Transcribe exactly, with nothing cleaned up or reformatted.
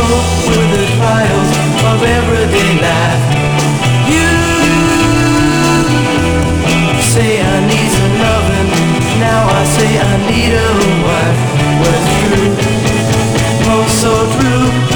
cope with the trials of everyday life. You say I need some loving, now I say I need a wife. Well, it's true, oh so true.